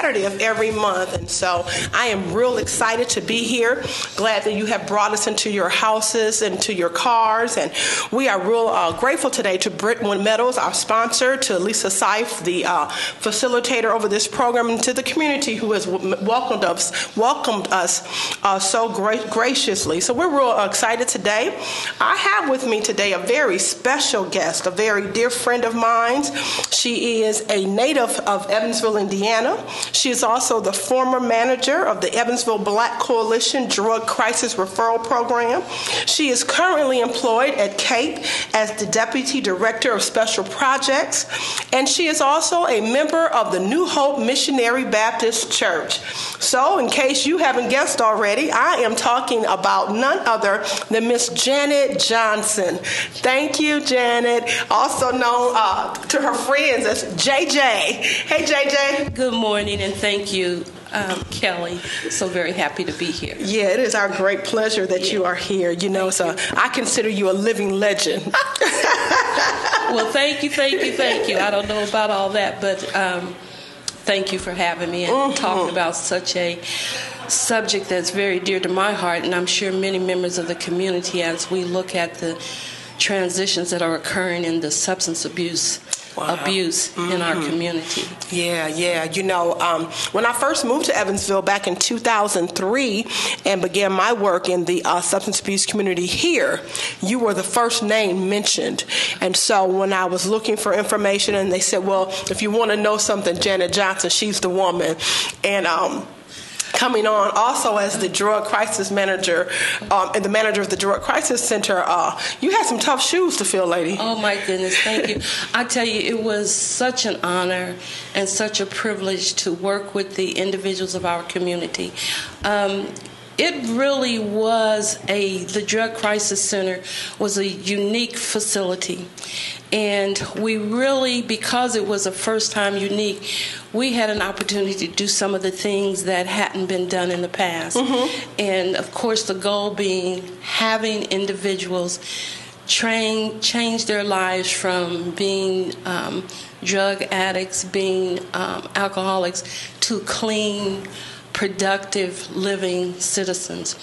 Saturday of every month. And so I am real excited to be here. Glad that you have brought us into your houses and to your cars. And we are real grateful today to Brentwood Meadows, our sponsor, to Lisa Seif, the facilitator over this program, and to the community who has welcomed us so graciously. So we're real excited today. I have with me today a very special guest, a very dear friend of mine. She is a native of Evansville, Indiana. She is also the former manager of the Evansville Black Coalition Drug Crisis Referral Program. She is currently employed at CAPE as the Deputy Director of Special Projects, and she is also a member of the New Hope Missionary Baptist Church. So, in case you haven't guessed already, I am talking about none other than Miss Janet Johnson. Thank you, Janet, also known to her friends as JJ. Hey, JJ. Good morning, and thank you, Kelly. So very happy to be here. Yeah, it is our great pleasure that you are here. You know, so I consider you a living legend. Well, thank you. I don't know about all that, but thank you for having me and talking about such a subject that's very dear to my heart, and I'm sure many members of the community as we look at the transitions that are occurring in the substance abuse in our community. Yeah. You know, when I first moved to Evansville back in 2003 and began my work in the substance abuse community here, you were the first name mentioned. And so when I was looking for information and they said, well, if you want to know something, Janet Johnson, she's the woman. And coming on also as the drug crisis manager and the manager of the Drug Crisis Center, you had some tough shoes to fill, lady. Oh, my goodness. Thank you. I tell you, it was such an honor and such a privilege to work with the individuals of our community. It really was the Drug Crisis Center was a unique facility. And we really, because it was a first time unique, we had an opportunity to do some of the things that hadn't been done in the past. And of course, the goal being having individuals change their lives from being drug addicts, being alcoholics, to clean, productive, living citizens.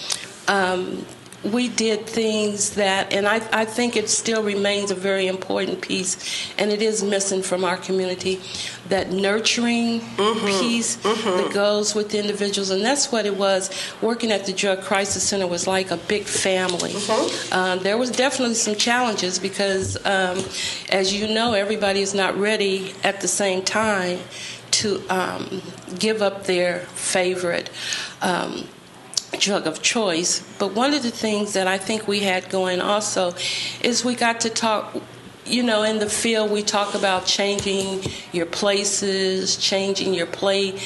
We did things that, and I think it still remains a very important piece, and it is missing from our community, that nurturing piece that goes with individuals, and that's what it was. Working at the Drug Crisis Center was like a big family. There was definitely some challenges because, as you know, everybody is not ready at the same time to give up their favorite drug of choice. But one of the things that I think we had going also is we got to talk, you know, in the field we talk about changing your places, changing your play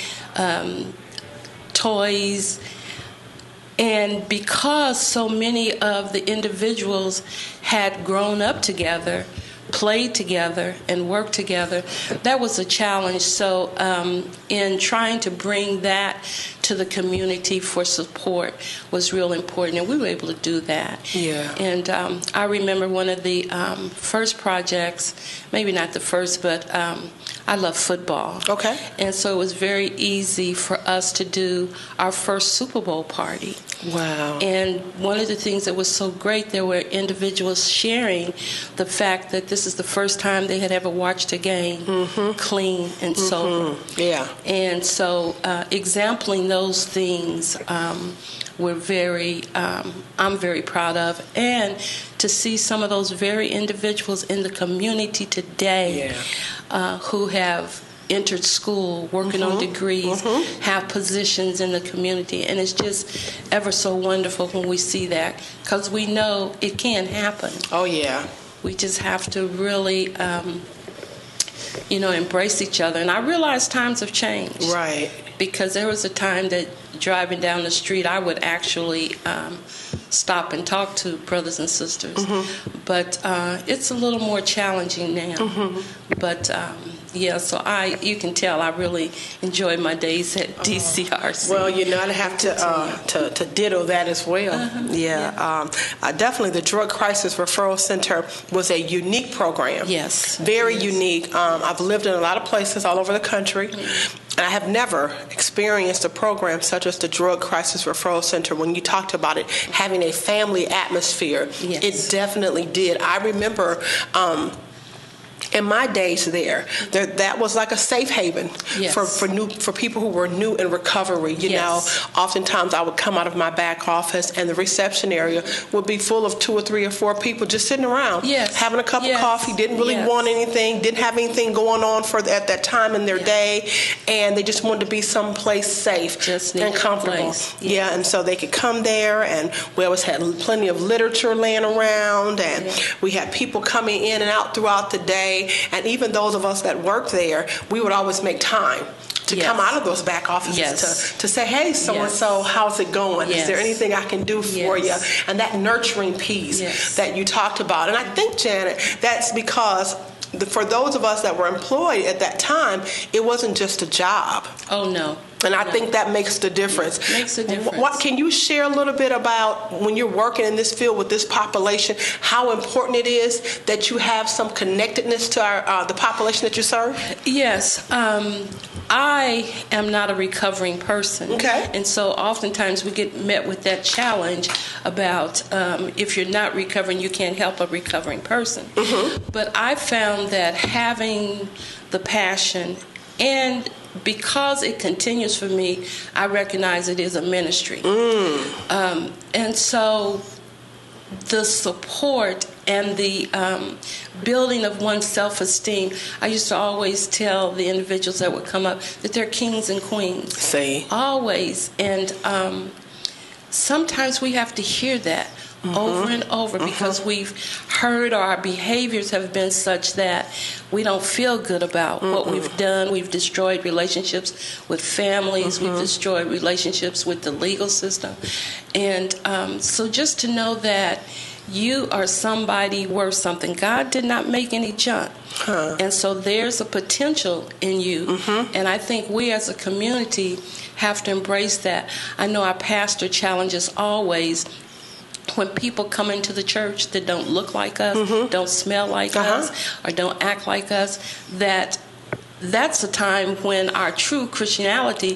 toys. And because so many of the individuals had grown up together, played together, and worked together, that was a challenge. So in trying to bring that to the community for support was real important, and we were able to do that. Yeah. And I remember one of the first projects, maybe not the first, but I love football. Okay. And so it was very easy for us to do our first Super Bowl party. Wow. And one of the things that was so great, there were individuals sharing the fact that this is the first time they had ever watched a game clean and sober. Yeah. And so exempling those things were I'm very proud of. And to see some of those very individuals in the community today who have entered school, working on degrees, have positions in the community. And it's just ever so wonderful when we see that, because we know it can happen. Oh, yeah. We just have to really, embrace each other. And I realize times have changed. Right. Because there was a time that driving down the street, I would actually stop and talk to brothers and sisters. But it's a little more challenging now. But yeah, so you can tell I really enjoy my days at DCRC. Well, I'd have to ditto that as well. Definitely the Drug Crisis Referral Center was a unique program. Yes. Very unique. I've lived in a lot of places all over the country. And I have never experienced a program such as the Drug Crisis Referral Center. When you talked about it having a family atmosphere, yes. It definitely did. I remember in my days there, that was like a safe haven yes. for people who were new in recovery. You yes. know, oftentimes I would come out of my back office and the reception area would be full of 2 or 3 or 4 people just sitting around, yes. having a cup yes. of coffee, didn't really yes. want anything, didn't have anything going on at that time in their yes. day, and they just wanted to be someplace safe and comfortable. Yes. Yeah, and so they could come there, and we always had plenty of literature laying around, and yes. we had people coming in and out throughout the day. And even those of us that worked there, we would always make time to yes. come out of those back offices yes. to say, hey, so-and-so, yes. how's it going? Yes. Is there anything I can do for yes. you? And that nurturing piece yes. that you talked about. And I think, Janet, that's because for those of us that were employed at that time, it wasn't just a job. Oh, no. And I think that makes the difference. It makes a difference. Can you share a little bit about when you're working in this field with this population, how important it is that you have some connectedness to the population that you serve? Yes. I am not a recovering person. Okay. And so oftentimes we get met with that challenge about if you're not recovering, you can't help a recovering person. Mm-hmm. But I found that having the passion, and because it continues for me, I recognize it is a ministry. And so the support and the building of one's self-esteem, I used to always tell the individuals that would come up that they're kings and queens. See. Always. And sometimes we have to hear that over and over because we've heard, or our behaviors have been such that we don't feel good about what we've done. We've destroyed relationships with families. We've destroyed relationships with the legal system. And so just to know that you are somebody worth something. God did not make any junk. And so there's a potential in you. And I think we as a community have to embrace that. I know our pastor challenges always when people come into the church that don't look like us, don't smell like us, or don't act like us, that's a time when our true Christianity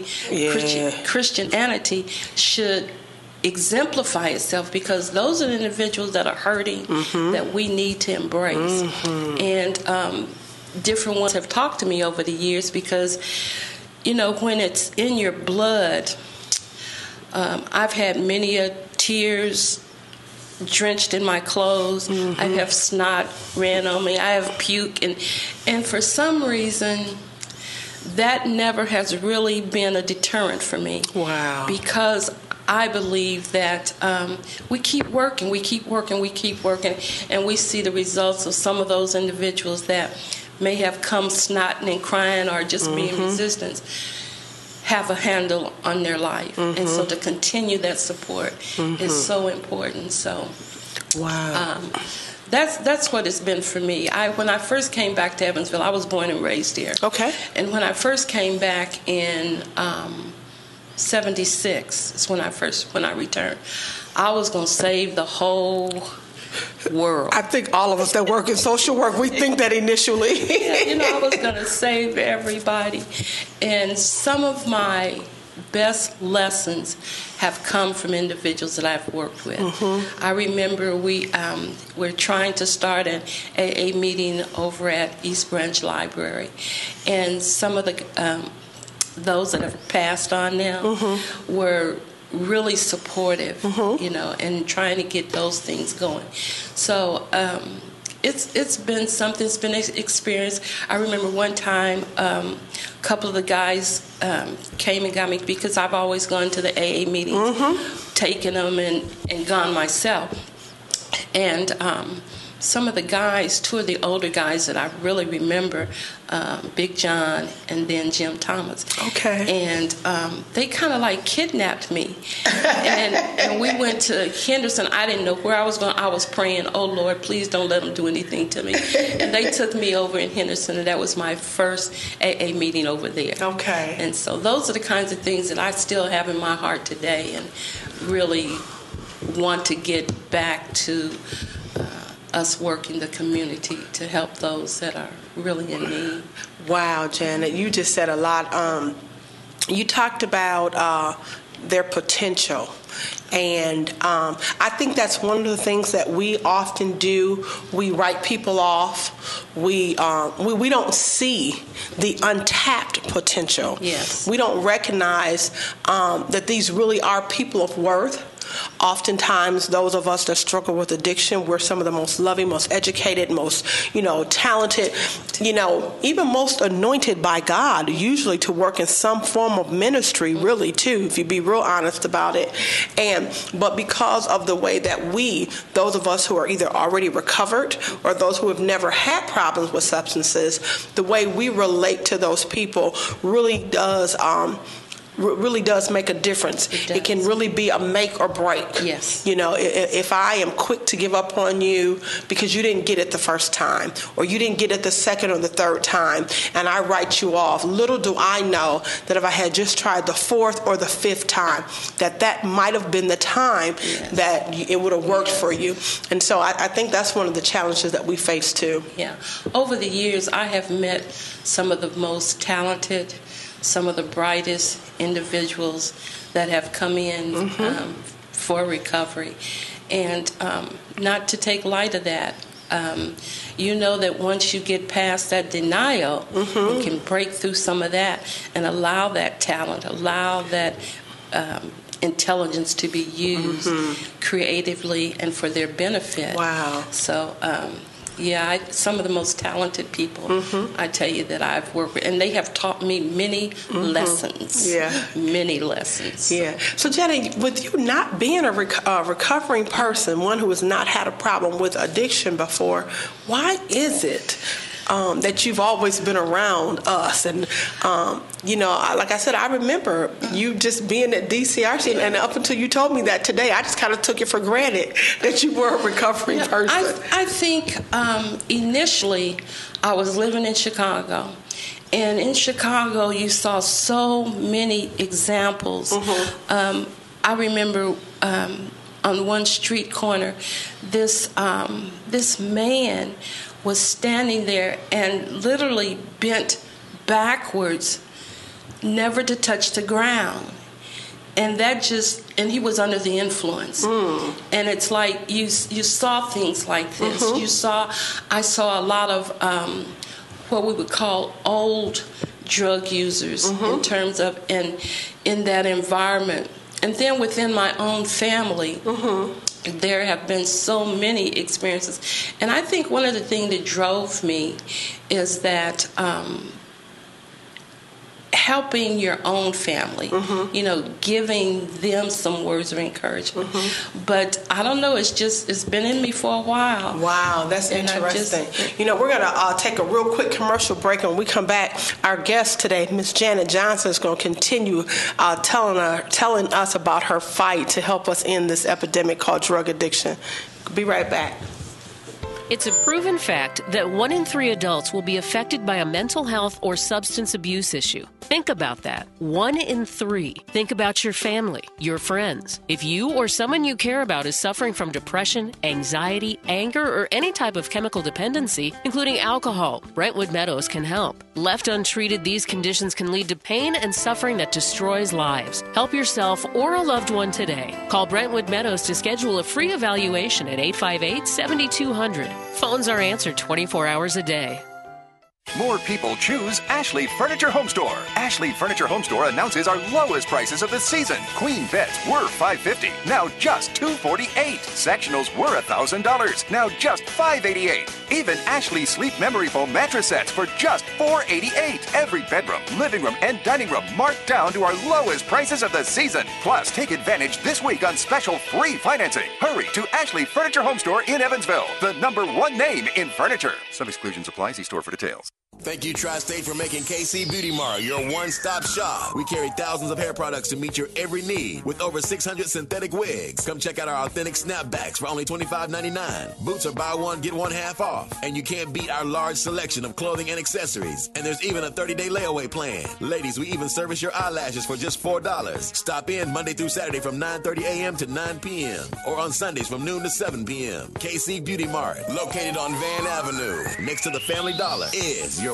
should exemplify itself, because those are the individuals that are hurting that we need to embrace. And different ones have talked to me over the years because, you know, when it's in your blood, I've had many tears drenched in my clothes. I have snot ran on me. I have puke, and for some reason that never has really been a deterrent for me. Wow. Because I believe that we keep working, and we see the results of some of those individuals that may have come snotting and crying or just being resistant have a handle on their life. And so to continue that support is so important. So wow. That's what it's been for me. When I first came back to Evansville, I was born and raised here. Okay. And when I first came back in 76 is when I returned. I was going to save the whole world. I think all of us that work in social work, we think that initially. I was going to save everybody. And some of my best lessons have come from individuals that I've worked with. I remember we're trying to start an AA meeting over at East Branch Library, and some of the those that have passed on now were really supportive, and trying to get those things going. So it's been something. It's been an experience. I remember one time a couple of the guys came and got me, because I've always gone to the AA meetings, taken them and gone myself. And some of the guys, 2 of the older guys that I really remember, Big John and then Jim Thomas. Okay. And they kind of like kidnapped me. and we went to Henderson. I didn't know where I was going. I was praying, oh, Lord, please don't let them do anything to me. And they took me over in Henderson, and that was my first AA meeting over there. Okay. And so those are the kinds of things that I still have in my heart today, and really want to get back to us working the community to help those that are really in need. Wow, Janet, you just said a lot. you talked about their potential. And I think that's one of the things that we often do. We write people off. We don't see the untapped potential. Yes. We don't recognize that these really are people of worth. Oftentimes, those of us that struggle with addiction, we're some of the most loving, most educated, most, talented, even most anointed by God, usually to work in some form of ministry, really, too, if you be real honest about it. But because of the way that those of us who are either already recovered or those who have never had problems with substances, the way we relate to those people really does make a difference. It can really be a make or break. Yes. If I am quick to give up on you because you didn't get it the first time, or you didn't get it the second or the third time, and I write you off, little do I know that if I had just tried the fourth or the fifth time, that might have been the time that it would have worked for you. And so I think that's one of the challenges that we face too. Yeah. Over the years, I have met some of the most talented, some of the brightest individuals that have come in for recovery. And not to take light of that, that once you get past that denial, you can break through some of that and allow that talent, allow that intelligence to be used creatively and for their benefit. Wow. So, some of the most talented people, I tell you, that I've worked with, and they have taught me many lessons. Yeah. Many lessons. Yeah. So, Jenny, with you not being a recovering person, one who has not had a problem with addiction before, why is it that you've always been around us? And, like I said, I remember you just being at DCRC, and up until you told me that today, I just kind of took it for granted that you were a recovering person. I think initially I was living in Chicago. And in Chicago, you saw so many examples. I remember on one street corner, this man was standing there and literally bent backwards, never to touch the ground. And and he was under the influence. And it's like you saw things like this. I saw a lot of what we would call old drug users in terms of in that environment. And then within my own family, there have been so many experiences. And I think one of the things that drove me is that helping your own family, giving them some words of encouragement. But I don't know, it's been in me for a while. Wow, that's interesting. We're going to take a real quick commercial break, and when we come back, our guest today, Miss Janet Johnson, is going to continue telling us about her fight to help us end this epidemic called drug addiction. Be right back. It's a proven fact that 1 in 3 adults will be affected by a mental health or substance abuse issue. Think about that. 1 in 3. Think about your family, your friends. If you or someone you care about is suffering from depression, anxiety, anger, or any type of chemical dependency, including alcohol, Brentwood Meadows can help. Left untreated, these conditions can lead to pain and suffering that destroys lives. Help yourself or a loved one today. Call Brentwood Meadows to schedule a free evaluation at 858-7200. Phones are answered 24 hours a day. More people choose Ashley Furniture Home Store. Ashley Furniture Home Store announces our lowest prices of the season. Queen beds were $550, now just $248. Sectionals were $1,000, now just $588. Even Ashley Sleep Memory Foam mattress sets for just $488. Every bedroom, living room, and dining room marked down to our lowest prices of the season. Plus, take advantage this week on special free financing. Hurry to Ashley Furniture Home Store in Evansville, the #1 name in furniture. Some exclusions apply. See store for details. Thank you, Tri-State, for making KC Beauty Mart your one-stop shop. We carry thousands of hair products to meet your every need with over 600 synthetic wigs. Come check out our authentic snapbacks for only $25.99. Boots are buy one, get one half off. And you can't beat our large selection of clothing and accessories. And there's even a 30-day layaway plan. Ladies, we even service your eyelashes for just $4. Stop in Monday through Saturday from 9:30 a.m. to 9 p.m. or on Sundays from noon to 7 p.m. KC Beauty Mart, located on Van Avenue, next to the Family Dollar, is your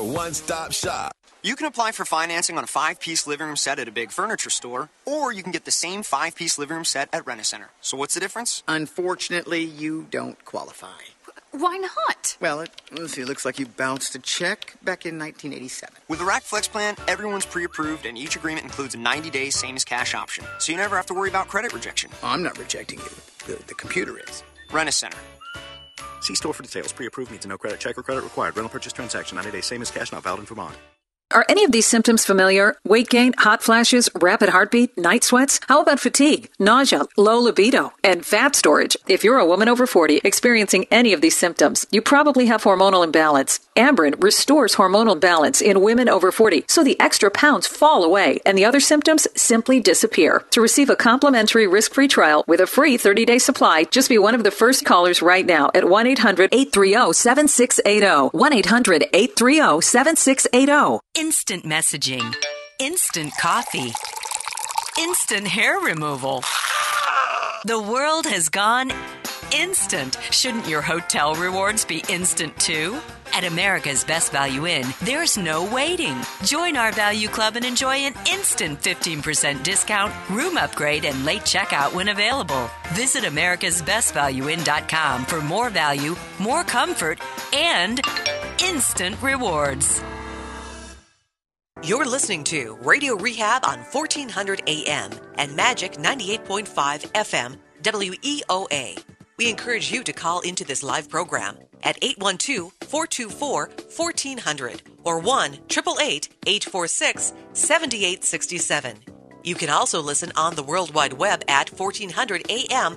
your one-stop shop. You can apply for financing on a 5-piece living room set at a big furniture store, or you can get the same 5-piece living room set at Rent-A-Center. So what's the difference? Unfortunately, you don't qualify. Why not? Well, let's see, it looks like you bounced a check back in 1987. With the Rack Flex plan, everyone's pre-approved, and each agreement includes a 90-day same-as-cash option, so you never have to worry about credit rejection. I'm not rejecting you. The computer is. Rent-A-Center. See store for details. Pre-approved needs a no credit check or credit required. Rental purchase transaction. 90 days. Same as cash. Not valid in Vermont. Are any of these symptoms familiar? Weight gain, hot flashes, rapid heartbeat, night sweats? How about fatigue, nausea, low libido, and fat storage? If you're a woman over 40 experiencing any of these symptoms, you probably have hormonal imbalance. Amberen restores hormonal balance in women over 40, so the extra pounds fall away and the other symptoms simply disappear. To receive a complimentary risk-free trial with a free 30-day supply, just be one of the first callers right now at 1-800-830-7680. 1-800-830-7680. Instant messaging, instant coffee, instant hair removal. The world has gone instant. Shouldn't your hotel rewards be instant too? At America's Best Value Inn, there's no waiting. Join our value club and enjoy an instant 15% discount, room upgrade, and late checkout when available. Visit americasbestvalueinn.com for more value, more comfort, and instant rewards. You're listening to Radio Rehab on 1400 AM and Magic 98.5 FM WEOA. We encourage you to call into this live program at 812-424-1400 or 1-888-846-7867. You can also listen on the World Wide Web at 1400am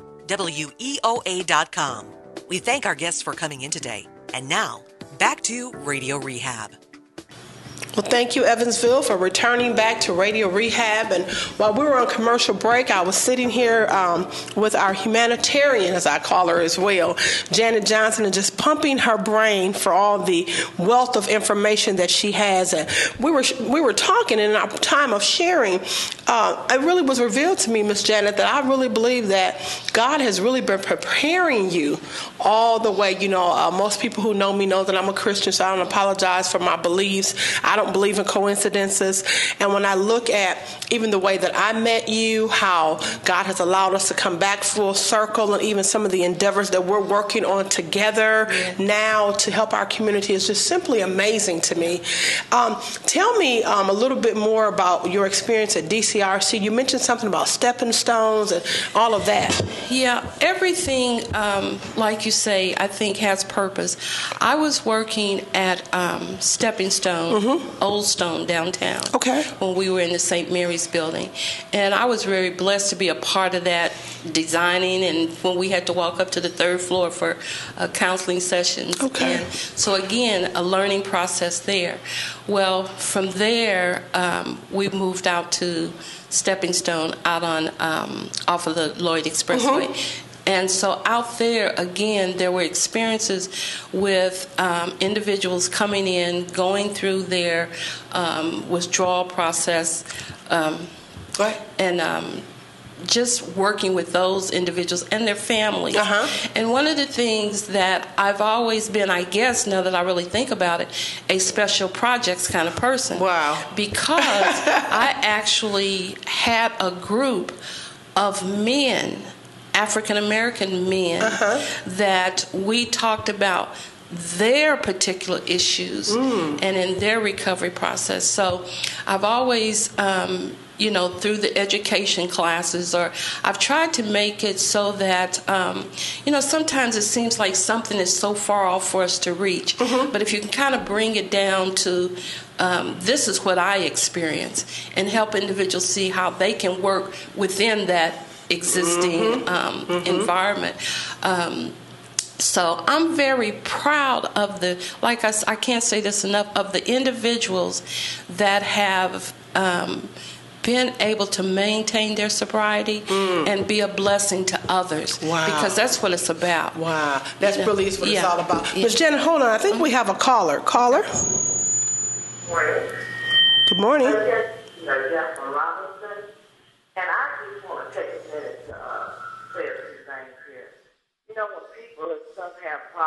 WEOA.com. We thank our guests for coming in today. And now, back to Radio Rehab. Well, thank you, Evansville, for returning back to Radio Rehab. And while we were on commercial break, I was sitting here with our humanitarian, as I call her as well, Janet Johnson, and just pumping her brain for all the wealth of information that she has. And we were talking in our time of sharing. It really was revealed to me, Miss Janet, that I really believe that God has really been preparing you all the way. You know, most people who know me know that I'm a Christian, so I don't apologize for my beliefs. I don't believe in coincidences. And when I look at even the way that I met you, how God has allowed us to come back full circle, and even some of the endeavors that we're working on together now to help our community is just simply amazing to me. Tell me a little bit more about your experience at DCRC. You mentioned something about stepping stones and all of that. Yeah, everything, like you say, I think has purpose. I was working at Stepping Stone, Old Stone downtown. Okay. When we were in the St. Mary's building. And I was very blessed to be a part of that designing, and when we had to walk up to the third floor for counseling sessions. Okay. And so again, a learning process there. Well, from there, we moved out to Stepping Stone out on off of the Lloyd Expressway. And so out there, again, there were experiences with individuals coming in, going through their withdrawal process, and just working with those individuals and their families. And one of the things that I've always been, I guess, now that I really think about it, a special projects kind of person. Wow. Because I actually had a group of men, African-American men, that we talked about their particular issues and in their recovery process. So I've always, through the education classes, or I've tried to make it so that, sometimes it seems like something is so far off for us to reach. But if you can kind of bring it down to this is what I experience, and help individuals see how they can work within that existing environment. So I'm very proud of I can't say this enough, of the individuals that have been able to maintain their sobriety and be a blessing to others. Wow. Because that's what it's about. Wow. That's really what it's all about. Ms. Janet, hold on. I think we have a caller. Caller? Morning. Good morning. Jefferson Robinson. And I just want to take a minute to clear some things here. You know, when people have problems,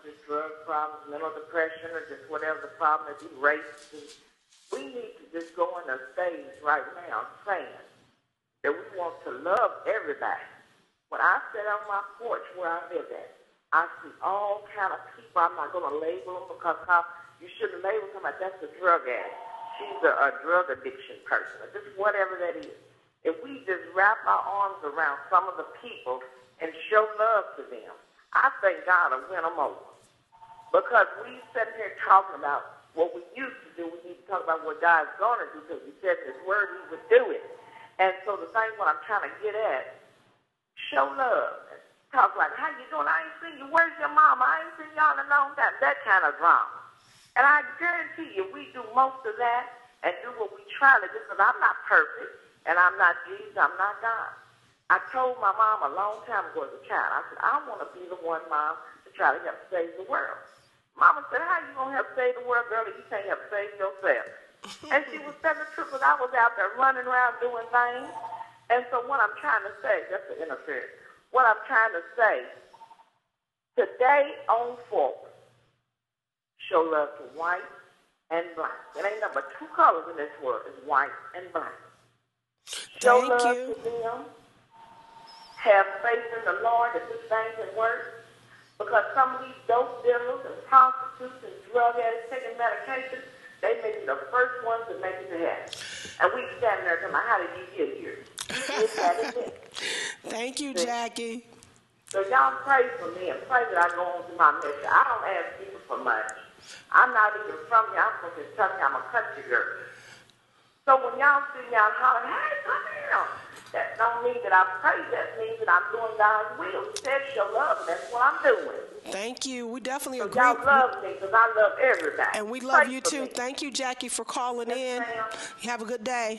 just drug problems, mental depression, or just whatever the problem is, race. We need to just go in a stage right now saying that we want to love everybody. When I sit on my porch where I live at, I see all kind of people. I'm not going to label them because you shouldn't label somebody. That's a drug addict. She's a drug addiction person, or just whatever that is. If we just wrap our arms around some of the people and show love to them, I think God will win them over. Because we sitting here talking about what we used to do, we need to talk about what God's going to do, because He said in His Word He would do it. And so the thing what I'm trying to get at, show love. Talk like, how you doing? I ain't seen you. Where's your mama? I ain't seen y'all in a long time. That kind of drama. And I guarantee you, we do most of that and do what we try to do, because I'm not perfect, and I'm not Jesus, I'm not God. I told my mom a long time ago as a child, I said, I want to be the one, Mom, to try to help save the world. Mama said, how you going to help save the world, girl, if you can't help save yourself? And she was telling the truth, because I was out there running around doing things. And so what I'm trying to say, that's the interference. What I'm trying to say, today on forward, show love to white and black. There ain't number two colors in this world. It's white and black. Show love to them. Have faith in the Lord that this thing can work. Because some of these dope dealers and prostitutes and drug addicts taking medication, they may be the first ones to make it to heaven. And we standing there talking about, how did you get here? Thank you, Jackie. So y'all pray for me and pray that I go on to my mission. I don't ask people for much. I'm not even from here. I'm from Kentucky. I'm a country girl. So when y'all see me out hollering, hey, come here, that don't mean that I pray. That means that I'm doing God's will. He said show love, and that's what I'm doing. Thank you. We definitely so agree. Y'all love me because I love everybody. And we love you too. Thank you, Jackie, for calling in. You have a good day.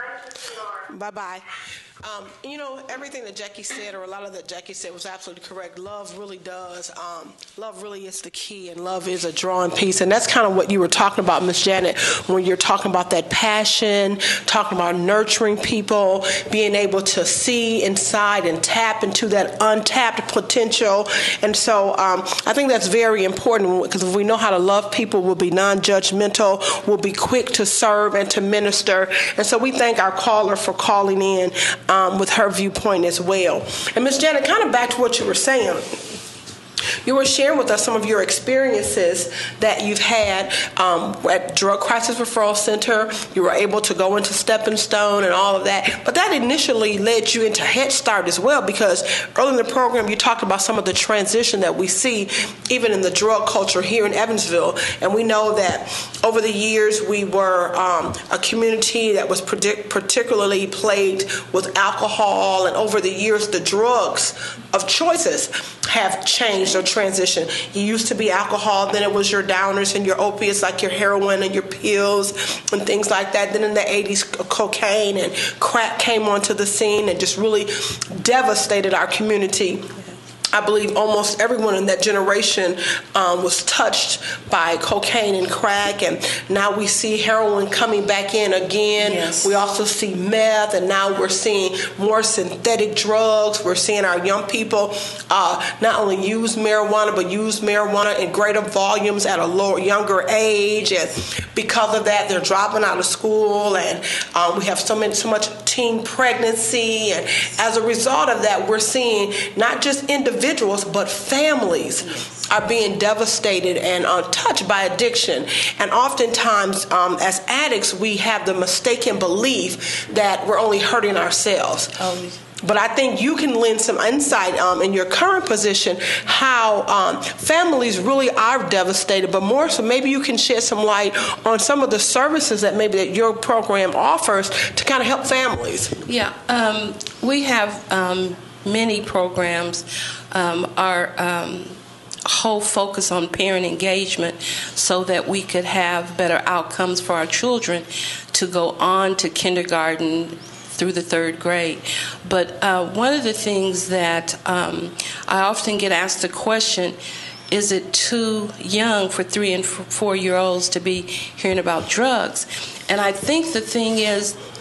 Bye-bye. You know, everything that Jackie said, or a lot of that Jackie said, was absolutely correct. Love really does. Love really is the key, and love is a drawing piece. And that's kind of what you were talking about, Miss Janet, when you're talking about that passion, talking about nurturing people, being able to see inside and tap into that untapped potential. And so I think that's very important, because if we know how to love people, we'll be non-judgmental, we'll be quick to serve and to minister. And so we thank our caller for calling in with her viewpoint as well. And Ms. Janet, kind of back to what you were saying. You were sharing with us some of your experiences that you've had at Drug Crisis Referral Center. You were able to go into Stepping Stone and all of that. But that initially led you into Head Start as well, because early in the program you talked about some of the transition that we see even in the drug culture here in Evansville. And we know that over the years we were a community that was particularly plagued with alcohol. And over the years the drugs of choices have changed or transitioned. You used to be alcohol, then it was your downers and your opiates like your heroin and your pills and things like that. Then in the 80s, cocaine and crack came onto the scene and just really devastated our community. I believe almost everyone in that generation was touched by cocaine and crack, and now we see heroin coming back in again. Yes. We also see meth, and now we're seeing more synthetic drugs. We're seeing our young people not only use marijuana, but use marijuana in greater volumes at a younger age, and because of that, they're dropping out of school, and we have so much teen pregnancy, and as a result of that, we're seeing not just individuals, but families are being devastated and touched by addiction. And oftentimes, as addicts, we have the mistaken belief that we're only hurting ourselves. But I think you can lend some insight in your current position how families really are devastated, but more so maybe you can shed some light on some of the services that maybe that your program offers to kind of help families. Yeah, we have many programs. Our whole focus on parent engagement so that we could have better outcomes for our children to go on to kindergarten through the third grade. But one of the things that I often get asked the question, is it too young for 3- and 4-year-olds to be hearing about drugs? And I think the thing is,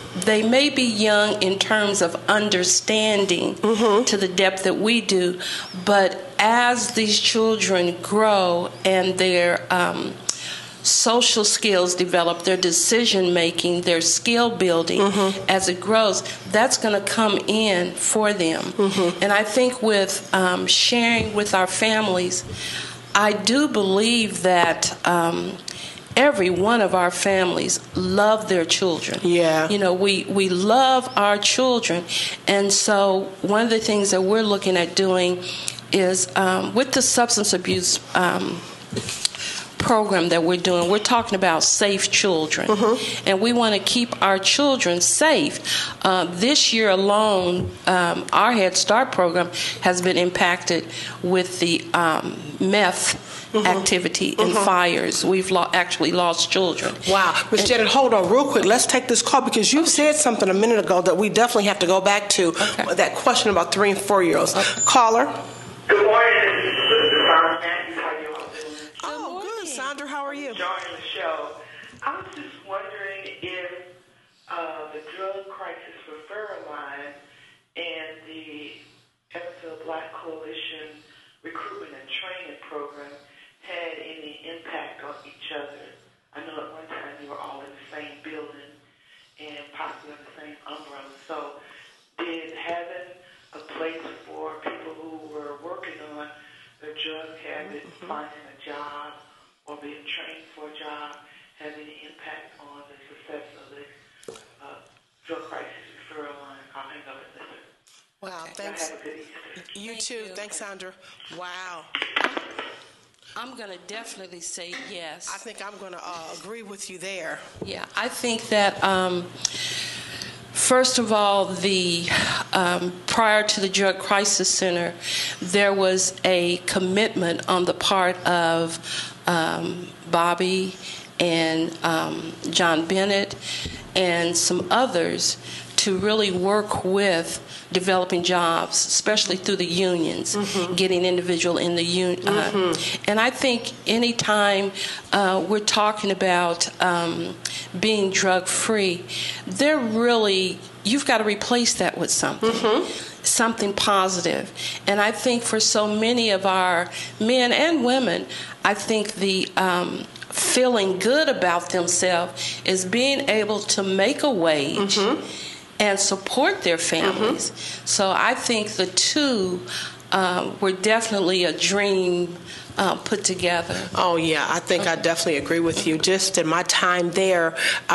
they may be young in terms of understanding to the depth that we do, but as these children grow and their social skills develop, their decision making, their skill building as it grows, that's going to come in for them. And I think with sharing with our families, I do believe that every one of our families love their children. Yeah. You know, we love our children. And so one of the things that we're looking at doing is with the substance abuse program that we're doing, we're talking about safe children. And we want to keep our children safe. This year alone, our Head Start program has been impacted with the meth activity in fires. We've actually lost children. Wow. Ms. Janet, hold on real quick. Let's take this call because you said something a minute ago that we definitely have to go back to, that question about 3 and 4 year olds. Caller. Good morning. This is Sister Sandra Matthews. How you all doing? Oh, good, Sandra. How are you? Enjoying the show. I was just wondering if the Drug Crisis Referral Line and the Evansville Black Coalition Recruitment and Training Program had any impact on each other. I know at one time you were all in the same building and possibly under the same umbrella. So did having a place for people who were working on their drug habit, finding a job, or being trained for a job have any impact on the success of the Drug Crisis Referral Line? I'll hang up and listen. Wow, thanks. Have a good Easter. You too. Thanks, Sandra. Wow. I'm going to definitely say yes. I think I'm going to agree with you there. Yeah, I think that first of all, the prior to the Drug Crisis Center, there was a commitment on the part of Bobby and John Bennett and some others to really work with developing jobs, especially through the unions, getting individual in the union. And I think anytime we're talking about being drug-free, they're really, you've got to replace that with something. Something positive. And I think for so many of our men and women, I think the feeling good about themselves is being able to make a wage and support their families. So I think the two were definitely a dream put together. Oh yeah, I think I definitely agree with you. Just in my time there,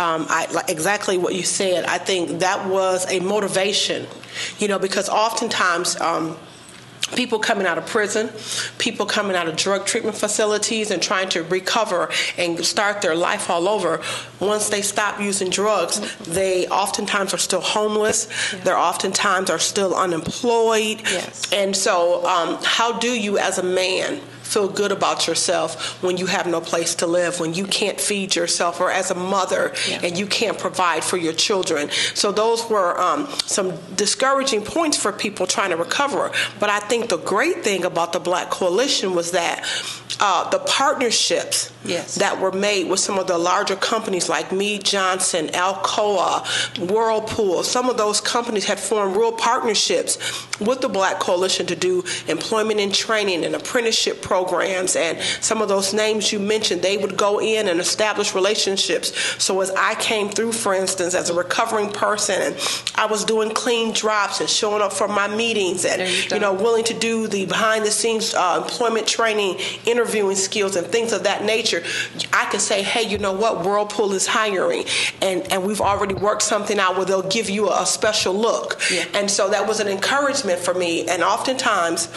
exactly what you said. I think that was a motivation, you know, because oftentimes people coming out of prison, people coming out of drug treatment facilities and trying to recover and start their life all over, once they stop using drugs, they oftentimes are still homeless. They oftentimes are still unemployed. And so how do you as a man feel good about yourself when you have no place to live, when you can't feed yourself, or as a mother and you can't provide for your children? So those were some discouraging points for people trying to recover. But I think the great thing about the Black Coalition was that the partnerships that were made with some of the larger companies like Mead Johnson, Alcoa, Whirlpool, some of those companies had formed real partnerships with the Black Coalition to do employment and training and apprenticeship programs. And some of those names you mentioned, they would go in and establish relationships. So as I came through, for instance, as a recovering person, and I was doing clean drops and showing up for my meetings and, you know, willing to do the behind the scenes employment training, interviewing skills and things of that nature, I can say, hey, you know what, Whirlpool is hiring, and we've already worked something out where they'll give you a special look. And so that was an encouragement for me. And oftentimes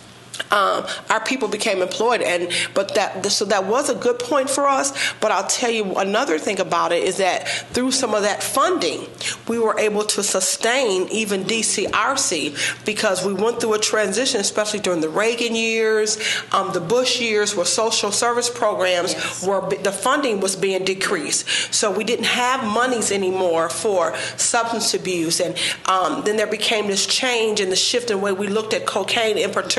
our people became employed, so that was a good point for us. But I'll tell you another thing about it is that through some of that funding, we were able to sustain even DCRC, because we went through a transition, especially during the Reagan years, the Bush years, where social service programs were, the funding was being decreased. So we didn't have monies anymore for substance abuse, and then there became this change in the shift in the way we looked at cocaine, and particularly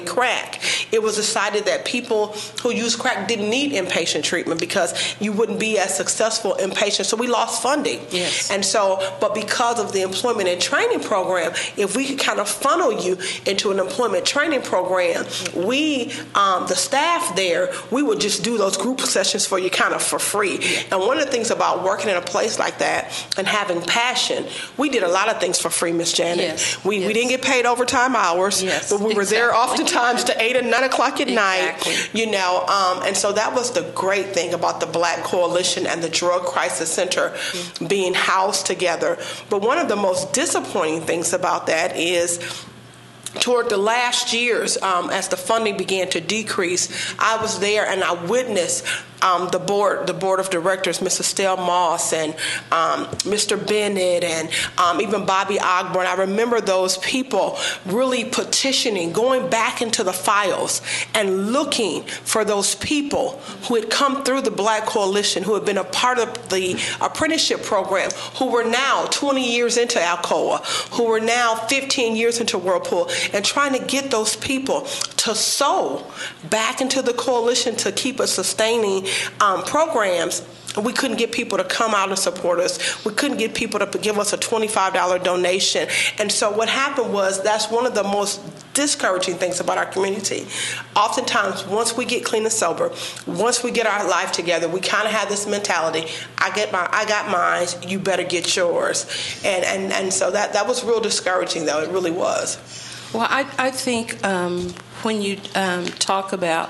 crack. It was decided that people who use crack didn't need inpatient treatment because you wouldn't be as successful inpatient. So we lost funding. Yes. And so, but because of the employment and training program, if we could kind of funnel you into an employment training program, we, the staff there, we would just do those group sessions for you kind of for free. And one of the things about working in a place like that and having passion, we did a lot of things for free, Miss Janet. Yes. We didn't get paid overtime hours, but we were there oftentimes to 8 and 9 o'clock at night, and so that was the great thing about the Black Coalition and the Drug Crisis Center being housed together. But one of the most disappointing things about that is toward the last years, as the funding began to decrease, I was there and I witnessed the board of directors, Mrs. Estelle Moss and Mr. Bennett and even Bobby Ogburn. I remember those people really petitioning, going back into the files and looking for those people who had come through the Black Coalition, who had been a part of the apprenticeship program, who were now 20 years into Alcoa, who were now 15 years into Whirlpool, and trying to get those people to sow back into the coalition to keep us sustaining programs. We couldn't get people to come out and support us. We couldn't get people to give us a $25 donation. And so what happened was, that's one of the most discouraging things about our community. Oftentimes, once we get clean and sober, once we get our life together, we kind of have this mentality, I got mine, you better get yours. And so that was real discouraging, though. It really was. Well, I think when you talk about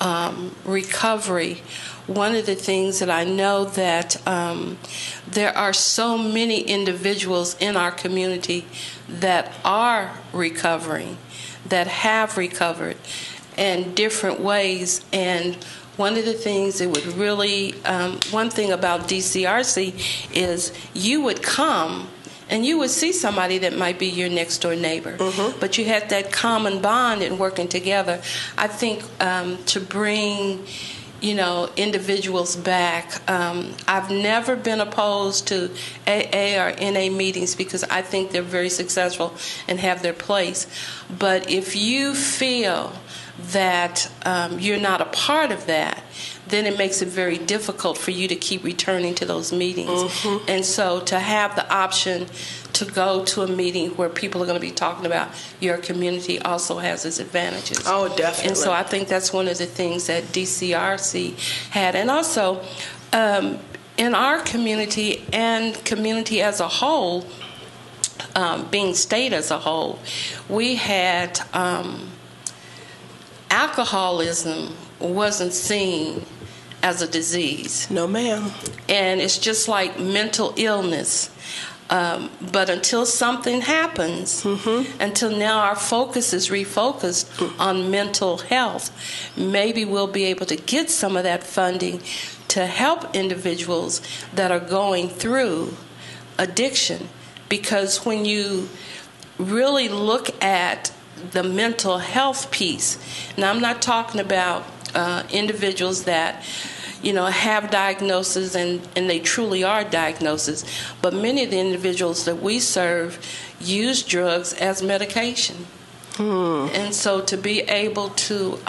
recovery, one of the things that I know that there are so many individuals in our community that are recovering, that have recovered in different ways. And one of the things that would really, one thing about DCRC is you would come and you would see somebody that might be your next door neighbor, but you had that common bond in working together. I think to bring, individuals back. I've never been opposed to AA or NA meetings because I think they're very successful and have their place. But if you feel that you're not a part of that, then it makes it very difficult for you to keep returning to those meetings. And so to have the option to go to a meeting where people are going to be talking about your community also has its advantages. Oh, definitely. And so I think that's one of the things that DCRC had. And also, in our community and community as a whole, being state as a whole, we had alcoholism wasn't seen as a disease. No, ma'am. And it's just like mental illness. But until something happens, until now our focus is refocused on mental health, maybe we'll be able to get some of that funding to help individuals that are going through addiction. Because when you really look at the mental health piece, now I'm not talking about individuals that have diagnoses and they truly are diagnoses, but many of the individuals that we serve use drugs as medication. And so to be able to,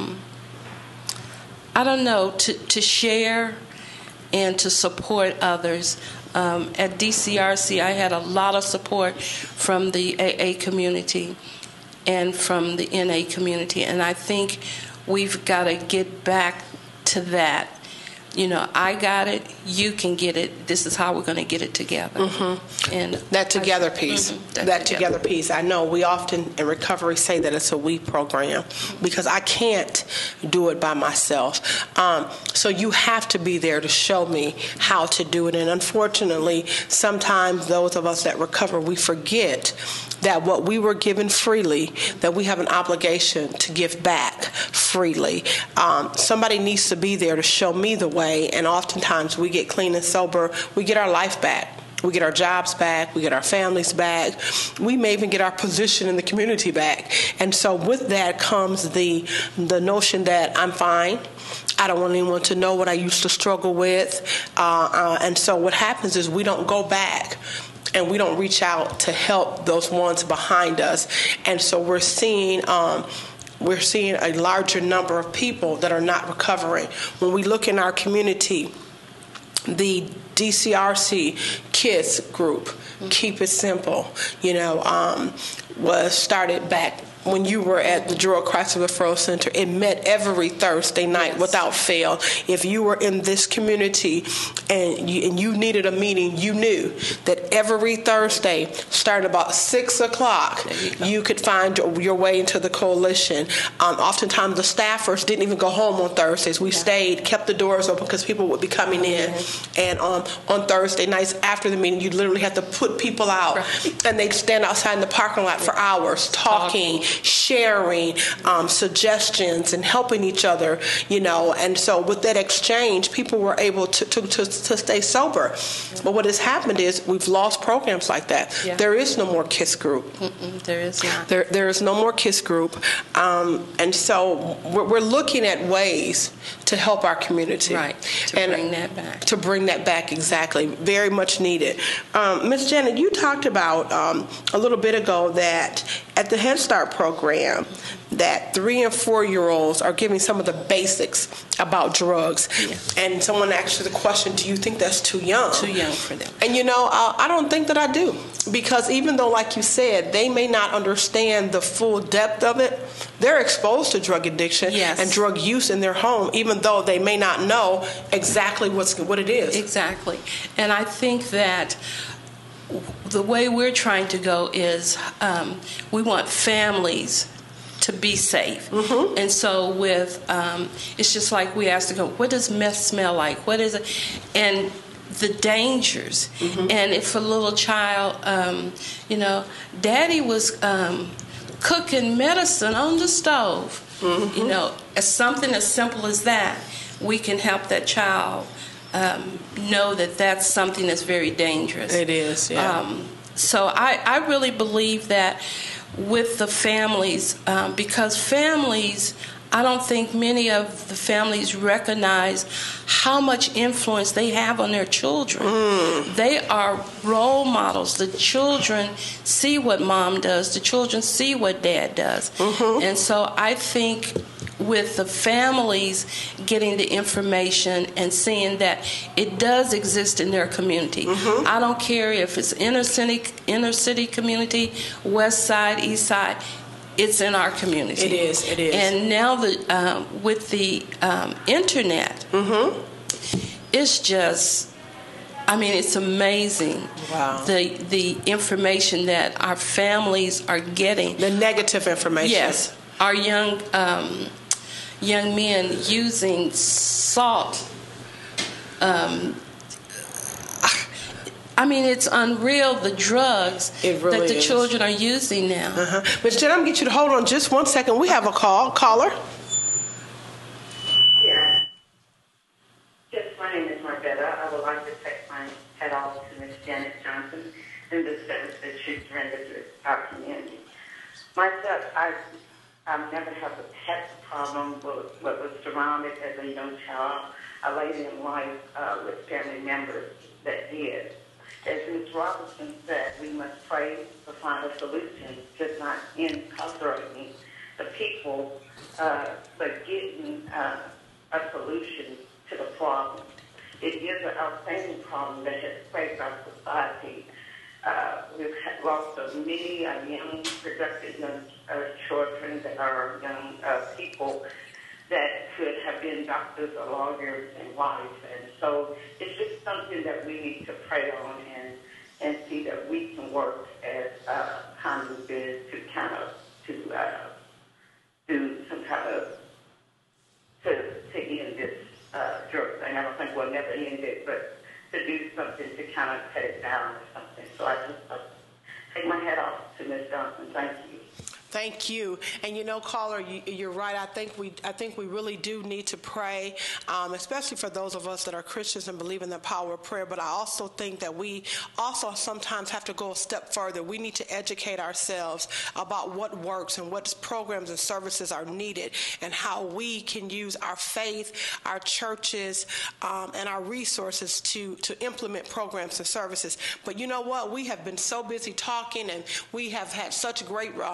to share and to support others. At DCRC, I had a lot of support from the AA community and from the NA community, and I think we've got to get back to that. I got it, you can get it, this is how we're going to get it together. And that together piece. That together piece. I know we often in recovery say that it's a we program because I can't do it by myself. So you have to be there to show me how to do it. And unfortunately, sometimes those of us that recover, we forget that what we were given freely, that we have an obligation to give back freely. Somebody needs to be there to show me the way, and oftentimes we get clean and sober, we get our life back. We get our jobs back, we get our families back, we may even get our position in the community back. And so with that comes the notion that I'm fine. I don't want anyone to know what I used to struggle with. And so what happens is we don't go back and we don't reach out to help those ones behind us. And so we're seeing we're seeing a larger number of people that are not recovering. When we look in our community, the DCRC Kids group, Keep It Simple, was started back when you were at the Drug Crisis Referral Center. It met every Thursday night without fail. If you were in this community and you needed a meeting, you knew that every Thursday, starting about 6 o'clock, you could find your way into the coalition. Oftentimes, the staffers didn't even go home on Thursdays. We stayed, kept the doors open because people would be coming in. And on Thursday nights after the meeting, you literally had to put people out. And they'd stand outside in the parking lot for hours talking, sharing suggestions and helping each other, and so with that exchange, people were able to stay sober. But what has happened is we've lost programs like that. There is no more KISS group. There is not. There is no more KISS group, and so we're looking at ways to help our community. Right, bring that back. To bring that back, exactly. Very much needed. Ms. Janet, you talked about a little bit ago that at the Head Start program, that 3- and 4-year-olds are giving some of the basics about drugs. And someone asked you the question, do you think that's too young? Too young for them. And I don't think that I do. Because even though, like you said, they may not understand the full depth of it, they're exposed to drug addiction and drug use in their home, even though they may not know exactly what it is. Exactly. And I think that the way we're trying to go is we want families to be safe. And so with, it's just like we asked to go, what does meth smell like? What is it? And the dangers. And if a little child, Daddy was cooking medicine on the stove, as something as simple as that, we can help that child know that that's something that's very dangerous. It is, so I really believe that with the families, because families, I don't think many of the families recognize how much influence they have on their children. They are role models. The children see what mom does. The children see what dad does. And so I think with the families getting the information and seeing that it does exist in their community. I don't care if it's inner city community, west side, east side. It's in our community. It is. And now with the internet, it's just, it's amazing. Wow. The information that our families are getting. The negative information. Yes. Our young men using salt. It's unreal, the drugs that the children are using now. But Jen, I'm going to get you to hold on just 1 second. We have a caller. Yeah. Yes, my name is Marvetta. I would like to take my head off to Ms. Janet Johnson and the service that she's rendered to our community. Myself, I've never had a pet problem, but was surrounded as a young child, a lady in life with family members that did. As Ms. Robinson said, we must pray to find a solution, just not incarcerating the people, but getting a solution to the problem. It is an outstanding problem that has plagued our society. We've lost many young, productive young children that are young people that could have been doctors or lawyers in life. And so it's just something that we need to pray on and see that we can work as Congress is to kind of do some kind of to end this drug thing. I don't think we'll never end it, but to do something to kind of cut it down or something. So I just take my hat off to Ms. Johnson. Thank you. Thank you. And caller, you're right. I think we really do need to pray, especially for those of us that are Christians and believe in the power of prayer. But I also think that we also sometimes have to go a step further. We need to educate ourselves about what works and what programs and services are needed and how we can use our faith, our churches, and our resources to implement programs and services. But you know what? We have been so busy talking, and we have had such great calls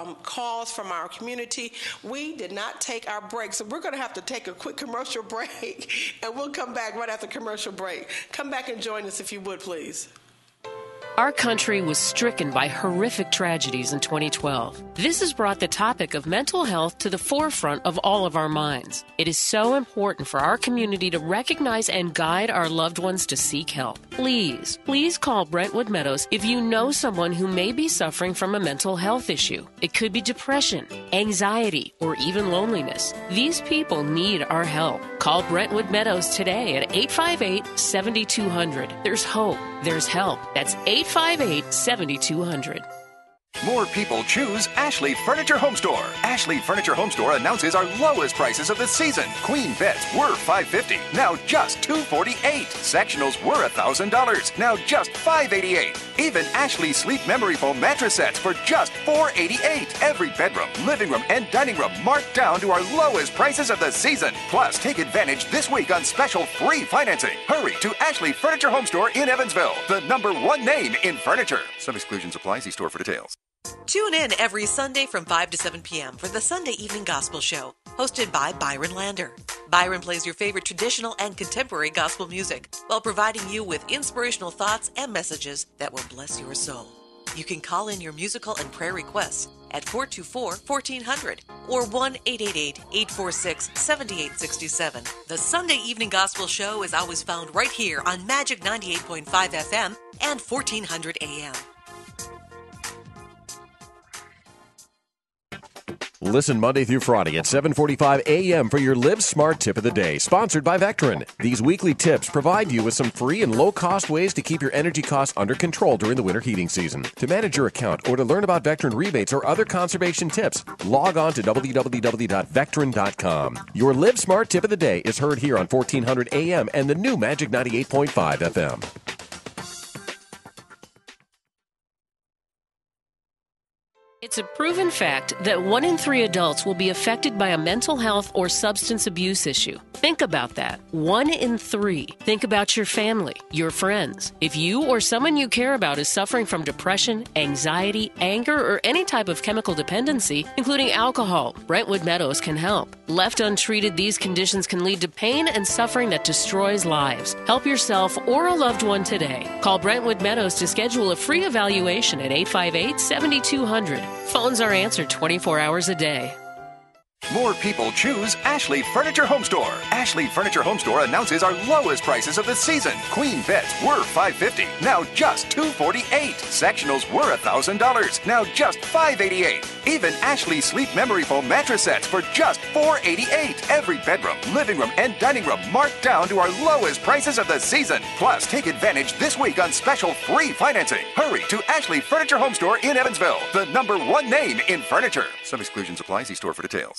calls from our community. We did not take our break, so we're going to have to take a quick commercial break, and we'll come back right after commercial break. Come back and join us if you would, please. Our country was stricken by horrific tragedies in 2012. This has brought the topic of mental health to the forefront of all of our minds. It is so important for our community to recognize and guide our loved ones to seek help. Please call Brentwood Meadows if you know someone who may be suffering from a mental health issue. It could be depression, anxiety, or even loneliness. These people need our help. Call Brentwood Meadows today at 858-7200. There's hope. There's help. That's 858-7200. More people choose Ashley Furniture Home Store. Ashley Furniture Home Store announces our lowest prices of the season. Queen beds were $550, now just $248. Sectionals were $1,000, now just $588. Even Ashley Sleep Memory Foam mattress sets for just $488. Every bedroom, living room, and dining room marked down to our lowest prices of the season. Plus, take advantage this week on special free financing. Hurry to Ashley Furniture Home Store in Evansville, the #1 name in furniture. Some exclusions apply. See store for details. Tune in every Sunday from 5 to 7 p.m. for the Sunday Evening Gospel Show, hosted by Byron Lander. Byron plays your favorite traditional and contemporary gospel music while providing you with inspirational thoughts and messages that will bless your soul. You can call in your musical and prayer requests at 424-1400 or 1-888-846-7867. The Sunday Evening Gospel Show is always found right here on Magic 98.5 FM and 1400 AM. Listen Monday through Friday at 7:45 a.m. for your Live Smart Tip of the Day, sponsored by Vectren. These weekly tips provide you with some free and low-cost ways to keep your energy costs under control during the winter heating season. To manage your account or to learn about Vectren rebates or other conservation tips, log on to www.vectren.com. Your Live Smart Tip of the Day is heard here on 1400 a.m. and the new Magic 98.5 FM. It's a proven fact that 1 in 3 adults will be affected by a mental health or substance abuse issue. Think about that. 1 in 3. Think about your family, your friends. If you or someone you care about is suffering from depression, anxiety, anger, or any type of chemical dependency, including alcohol, Brentwood Meadows can help. Left untreated, these conditions can lead to pain and suffering that destroys lives. Help yourself or a loved one today. Call Brentwood Meadows to schedule a free evaluation at 858-7200. Phones are answered 24 hours a day. More people choose Ashley Furniture Home Store. Ashley Furniture Home Store announces our lowest prices of the season. Queen beds were $550, now just $248. Sectionals were $1,000, now just $588. Even Ashley Sleep Memory Foam mattress sets for just $488. Every bedroom, living room, and dining room marked down to our lowest prices of the season. Plus, take advantage this week on special free financing. Hurry to Ashley Furniture Home Store in Evansville, the #1 name in furniture. Some exclusions apply. See store for details.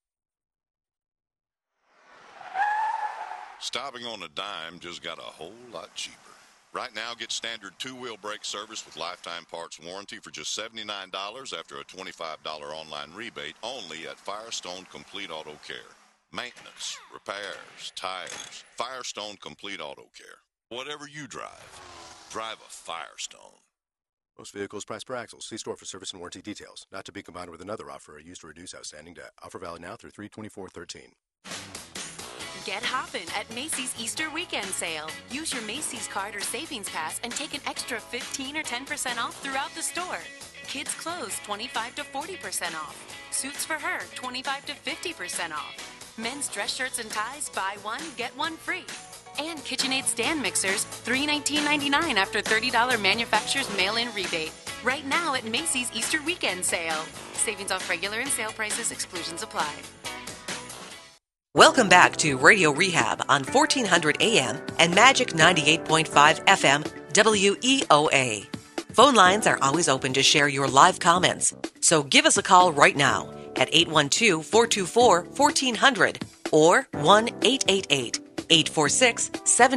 Stopping on a dime just got a whole lot cheaper. Right now, get standard 2-wheel brake service with lifetime parts warranty for just $79 after a $25 online rebate only at Firestone Complete Auto Care. Maintenance, repairs, tires, Firestone Complete Auto Care. Whatever you drive, drive a Firestone. Most vehicles priced per axle. See store for service and warranty details. Not to be combined with another offer or used to reduce outstanding debt. Offer valid now through 3/24/13. Get hoppin' at Macy's Easter Weekend Sale. Use your Macy's card or savings pass and take an extra 15 or 10% off throughout the store. Kids' clothes 25 to 40% off. Suits for her 25 to 50% off. Men's dress shirts and ties, buy one, get one free. And KitchenAid stand mixers, $319.99 after $30 manufacturer's mail-in rebate. Right now at Macy's Easter Weekend Sale. Savings off regular and sale prices, exclusions apply. Welcome back to Radio Rehab on 1400 AM and Magic 98.5 FM WEOA. Phone lines are always open to share your live comments. So give us a call right now at 812-424-1400 or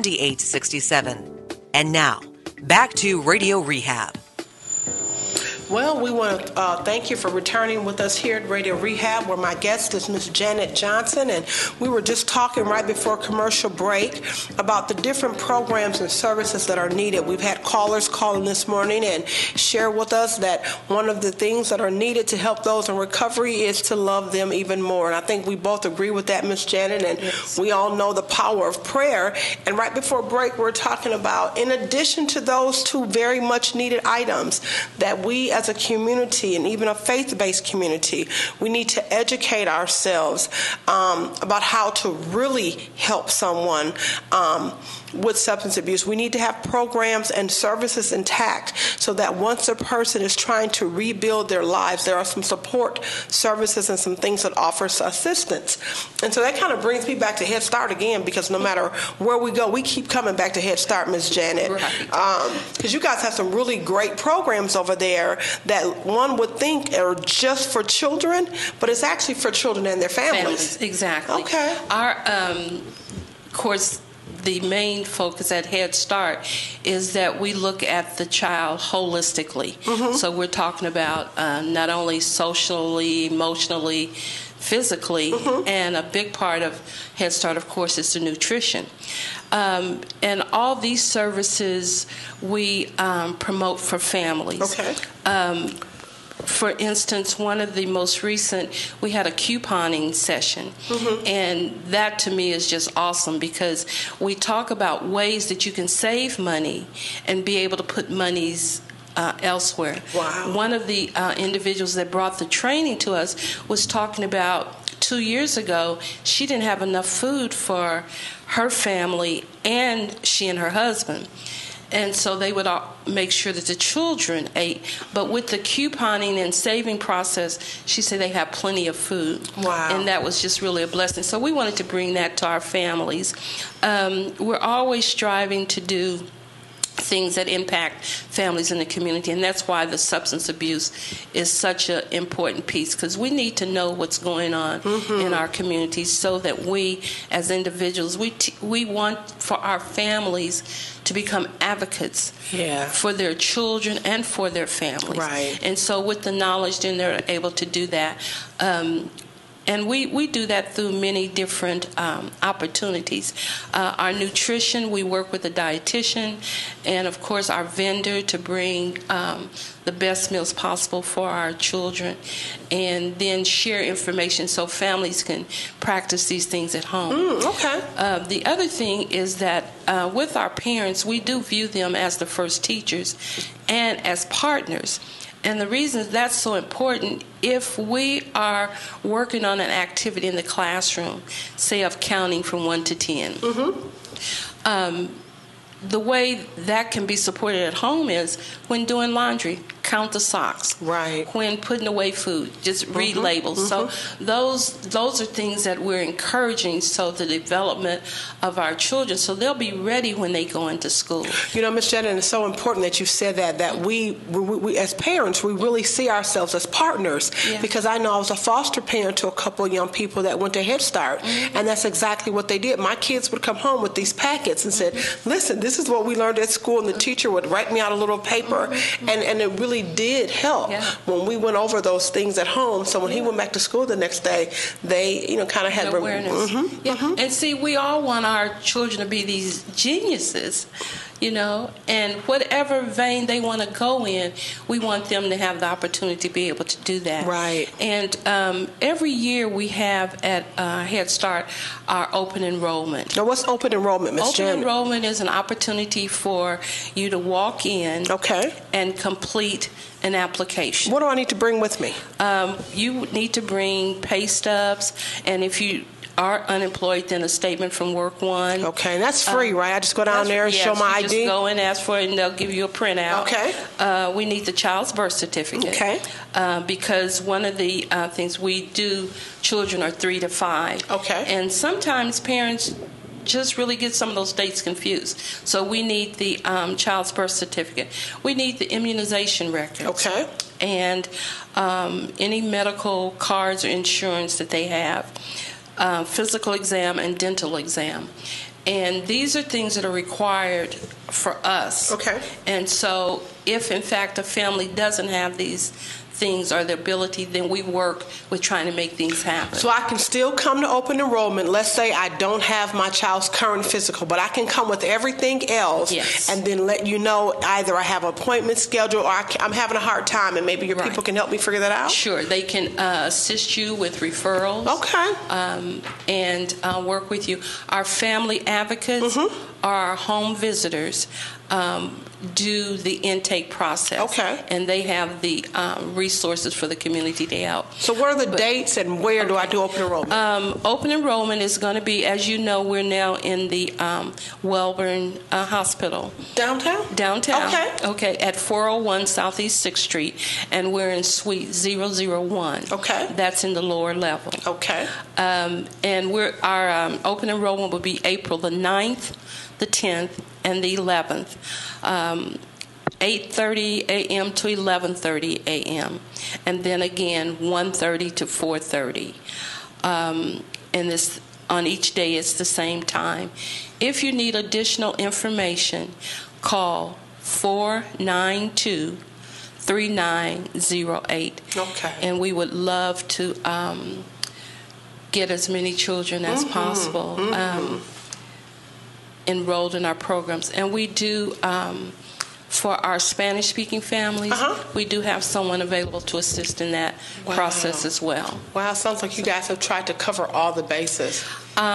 1-888-846-7867. And now, back to Radio Rehab. Well, we want to thank you for returning with us here at Radio Rehab, where my guest is Ms. Janet Johnson, and we were just talking right before commercial break about the different programs and services that are needed. We've had callers call in this morning and share with us that one of the things that are needed to help those in recovery is to love them even more. And I think we both agree with that, Ms. Janet, and yes, we all know the power of prayer. And right before break, we're talking about, in addition to those two very much needed items, that we as a community, and even a faith-based community, we need to educate ourselves about how to really help someone with substance abuse. We need to have programs and services intact so that once a person is trying to rebuild their lives, there are some support services and some things that offer assistance. And so that kind of brings me back to Head Start again, because no matter where we go, we keep coming back to Head Start, Ms. Janet, because you guys have some really great programs over there that one would think are just for children, but it's actually for children and their families. Exactly. Okay. Our, of course, the main focus at Head Start is that we look at the child holistically. So we're talking about not only socially, emotionally, physically, and a big part of Head Start, of course, is the nutrition. And all these services we promote for families. Okay. For instance, one of the most recent, we had a couponing session, and that to me is just awesome, because we talk about ways that you can save money and be able to put monies elsewhere. Wow. One of the individuals that brought the training to us was talking about 2 years ago, she didn't have enough food for her family, and she and her husband. And so they would make sure that the children ate. But with the couponing and saving process, she said they have plenty of food. Wow. And that was just really a blessing. So we wanted to bring that to our families. We're always striving to do things that impact families in the community, and that's why the substance abuse is such an important piece, because we need to know what's going on in our communities, so that we as individuals, we want for our families to become advocates for their children and for their families. Right. And so with the knowledge, then they're able to do that. And we do that through many different opportunities. Our nutrition, we work with a dietitian, and of course our vendor to bring the best meals possible for our children, and then share information so families can practice these things at home. Okay. The other thing is that with our parents, we do view them as the first teachers and as partners. And the reason that's so important, if we are working on an activity in the classroom, say of counting from 1 to 10, the way that can be supported at home is when doing laundry, count the socks. Right. When putting away food, just read labels. So those are things that we're encouraging, so the development of our children, so they'll be ready when they go into school. You know, Ms. Jenna, it's so important that you said that we as parents, we really see ourselves as partners, because I know I was a foster parent to a couple of young people that went to Head Start, and that's exactly what they did. My kids would come home with these packets and said, listen, this is what we learned at school, and the teacher would write me out a little paper, and it really did help when we went over those things at home. So when he went back to school the next day, they, kind of had awareness. And see, we all want our children to be these geniuses, and whatever vein they want to go in, we want them to have the opportunity to be able to do that. Right. And every year we have at Head Start our open enrollment. Now, what's open enrollment, Ms. Janet? Open enrollment is an opportunity for you to walk in and complete an application. What do I need to bring with me? You need to bring pay stubs, and if you are unemployed, then a statement from Work One. Okay, and that's free, right? I just go down there and show my ID? Just go and ask for it, and they'll give you a printout. Okay. We need the child's birth certificate. Okay. Because one of the things we do, children are 3 to 5. Okay. And sometimes parents just really get some of those dates confused. So we need the child's birth certificate. We need the immunization records. Okay. And any medical cards or insurance that they have. Physical exam and dental exam. And these are things that are required for us. Okay. And so if in fact a family doesn't have these things or the ability, then we work with trying to make things happen. So I can still come to open enrollment. Let's say I don't have my child's current physical, but I can come with everything else, yes, and then let you know either I have an appointment scheduled or I'm having a hard time, and maybe your people can help me figure that out? Sure. They can assist you with referrals. Okay. And work with you. Our family advocates, our home visitors, do the intake process. Okay. And they have the resources for the community to help. So what are the dates and where do I do open enrollment? Open enrollment is going to be, as you know, we're now in the Welborn Hospital. Downtown? Downtown. Okay, at 401 Southeast 6th Street, and we're in Suite 001. Okay. That's in the lower level. Okay. And our open enrollment will be April the 9th, the 10th, and the 11th, 8:30 a.m. to 11:30 a.m., and then again 1:30 to 4:30. And this on each day it's the same time. If you need additional information, call 492-3908. Okay. And we would love to get as many children as possible enrolled in our programs. And we do, for our Spanish-speaking families, we do have someone available to assist in that process as well. Wow, sounds like you guys have tried to cover all the bases.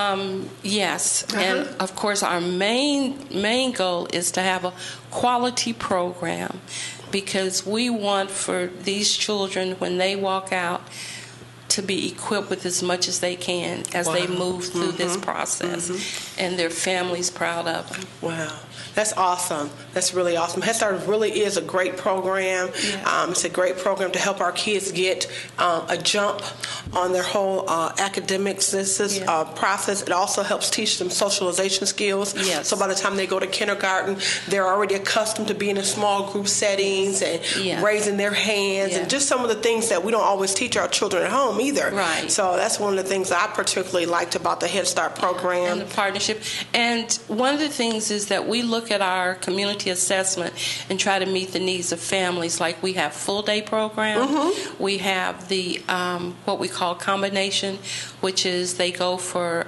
Yes, and of course our main goal is to have a quality program, because we want for these children, when they walk out, to be equipped with as much as they can as they move through this process, and their families proud of them. Wow. That's awesome. That's really awesome. Head Start really is a great program. Yeah. It's a great program to help our kids get a jump on their whole academics process. It also helps teach them socialization skills. Yes. So by the time they go to kindergarten, they're already accustomed to being in small group settings and raising their hands and just some of the things that we don't always teach our children at home either. Right. So that's one of the things that I particularly liked about the Head Start program. And the partnership. And one of the things is that we look at our community assessment and try to meet the needs of families. Like we have full day programs. We have the what we call combination, which is they go for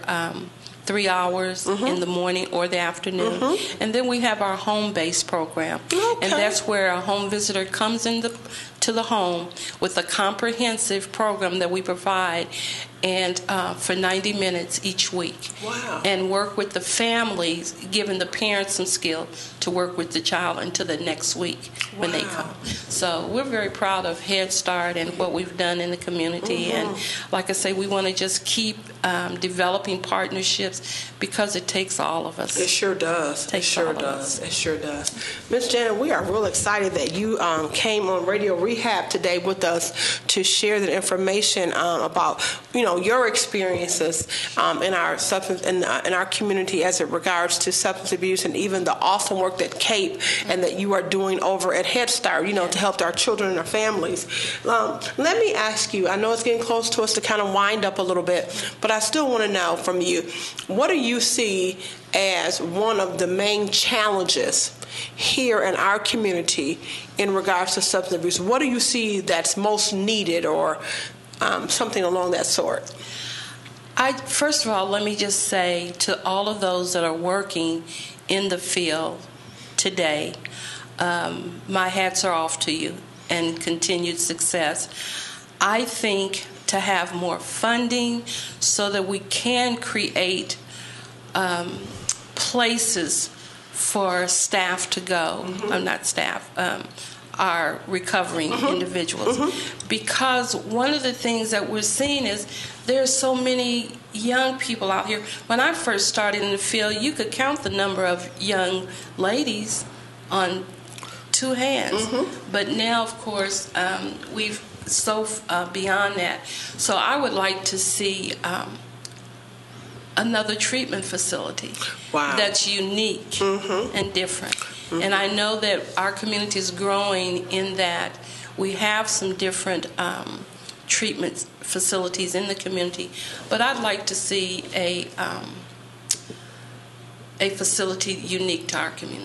3 hours in the morning or the afternoon. And then we have our home-based program. And that's where a home visitor comes to the home with a comprehensive program that we provide, and for 90 minutes each week. Wow. And work with the families, giving the parents some skill to work with the child until the next week when they come. So we're very proud of Head Start and what we've done in the community. And like I say, we want to just keep developing partnerships, because it takes all of us. It sure does. It sure does. It sure does. Ms. Janet, we are real excited that you came on Radio Rehab today with us to share the information about, your experiences in our substance in our community as it regards to substance abuse, and even the awesome work that CAPE and that you are doing over at Head Start, to help our children and our families. Let me ask you, I know it's getting close to us to kind of wind up a little bit, but I still want to know from you, what do you see as one of the main challenges here in our community in regards to substance abuse? What do you see that's most needed, or something along that sort? First of all, let me just say to all of those that are working in the field today, my hats are off to you, and continued success. I think to have more funding so that we can create places for staff to go. Not staff, our recovering individuals. Because one of the things that we're seeing is there's so many young people out here. When I first started in the field, you could count the number of young ladies on 2 hands. But now, of course, we've so beyond that. So I would like to see another treatment facility that's unique and different. And I know that our community is growing in that we have some different treatment facilities in the community, but I'd like to see a facility unique to our community.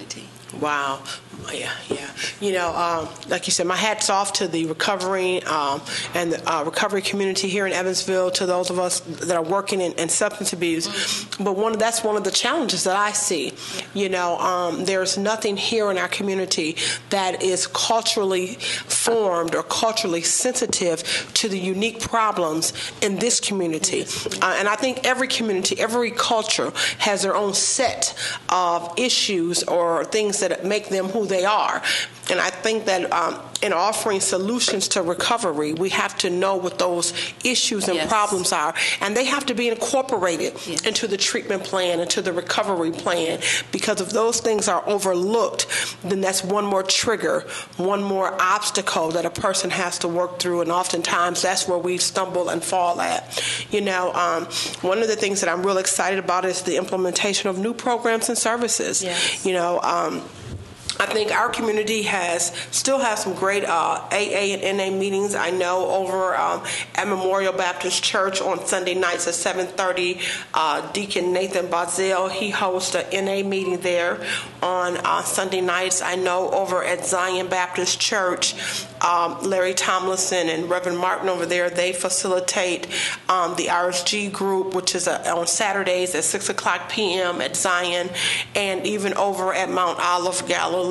Wow. Yeah. You know, like you said, my hat's off to the recovery and the recovery community here in Evansville, to those of us that are working in substance abuse. But that's one of the challenges that I see. You know, there's nothing here in our community that is culturally formed or culturally sensitive to the unique problems in this community. And I think every community, every culture has their own set of issues or things that make them who they are. And I think that in offering solutions to recovery, we have to know what those issues and problems are, and they have to be incorporated into the treatment plan, into the recovery plan, because if those things are overlooked, then that's one more trigger, one more obstacle that a person has to work through, and oftentimes that's where we stumble and fall at. You know, one of the things that I'm real excited about is the implementation of new programs and services. You know, I think our community still has some great AA and NA meetings. I know over at Memorial Baptist Church on Sunday nights at 7:30, Deacon Nathan Bazell, he hosts a NA meeting there on Sunday nights. I know over at Zion Baptist Church, Larry Tomlinson and Reverend Martin over there, they facilitate the RSG group, which is on Saturdays at 6 o'clock p.m. at Zion, and even over at Mount Olive Galilee,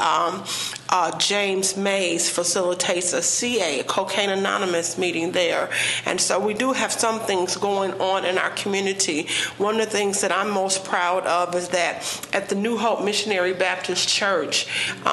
James Mays facilitates a CA, Cocaine Anonymous meeting there. And so we do have some things going on in our community. One of the things that I'm most proud of is that at the New Hope Missionary Baptist Church,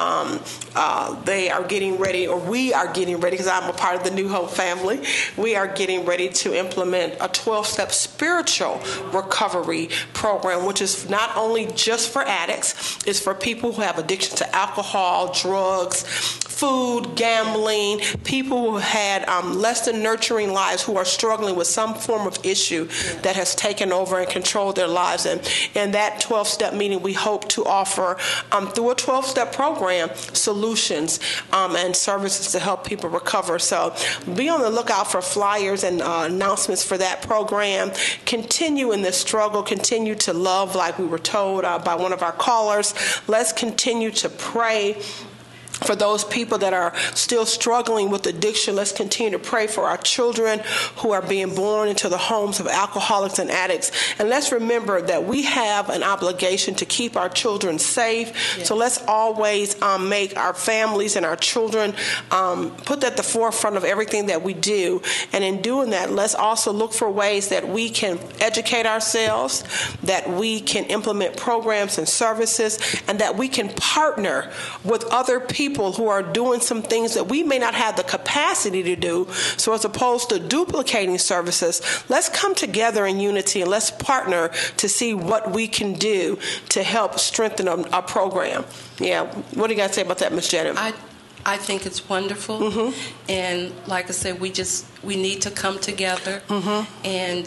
they are getting ready, or we are getting ready, because I'm a part of the New Hope family, we are getting ready to implement a 12-step spiritual recovery program, which is not only just for addicts, it's for people who have addiction to alcohol, drugs, food, gambling, people who had less than nurturing lives, who are struggling with some form of issue that has taken over and controlled their lives. And in that 12-step meeting, we hope to offer, through a 12-step program, solutions and services to help people recover. So be on the lookout for flyers and announcements for that program. Continue in this struggle. Continue to love, like we were told by one of our callers. Let's continue to pray for those people that are still struggling with addiction. Let's continue to pray for our children who are being born into the homes of alcoholics and addicts. And let's remember that we have an obligation to keep our children safe. So let's always make our families and our children, put that at the forefront of everything that we do. And in doing that, let's also look for ways that we can educate ourselves, that we can implement programs and services, and that we can partner with other people who are doing some things that we may not have the capacity to do. So as opposed to duplicating services, let's come together in unity and let's partner to see what we can do to help strengthen our program. Yeah. What do you guys say about that, Ms. Janet? I think it's wonderful. And like I said, we need to come together and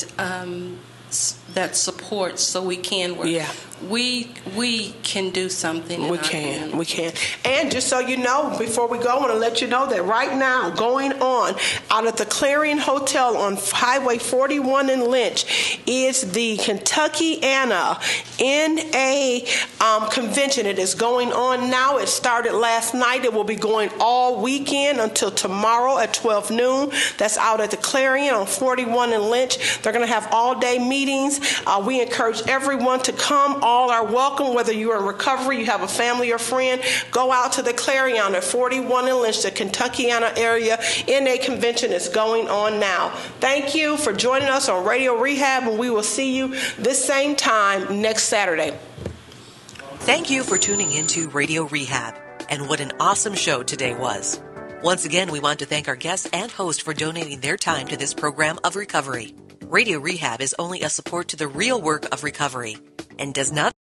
that support so we can work. We can do something. We can. And just so you know, before we go, I want to let you know that right now, going on out at the Clarion Hotel on Highway 41 in Lynch is the Kentuckiana NA convention. It is going on now. It started last night. It will be going all weekend until tomorrow at 12 noon. That's out at the Clarion on 41 in Lynch. They're going to have all-day meetings. We encourage everyone to come. All are welcome, whether you are in recovery, you have a family or friend. Go out to the Clarion at 41 in Lynch, the Kentuckiana area NA convention is going on now. Thank you for joining us on Radio Rehab, and we will see you this same time next Saturday. Thank you for tuning into Radio Rehab, and what an awesome show today was. Once again, we want to thank our guests and host for donating their time to this program of recovery. Radio Rehab is only a support to the real work of recovery and does not